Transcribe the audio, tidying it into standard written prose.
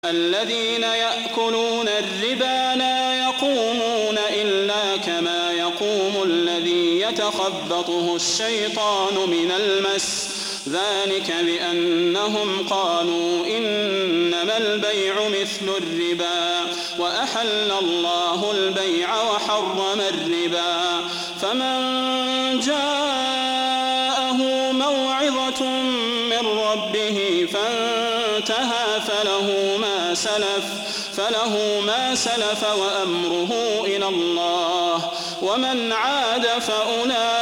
الذين يأكلون الربا لا يقومون إلا كما يقوم الذي يتخبطه الشيطان من المس ذلك بأنهم قالوا إنما البيع مثل الربا وأحل الله البيع وحرم الربا فمن جاءه موعظة من ربه فانتهى فله ما سلف وأمره إلى الله ومن عاد فأولئك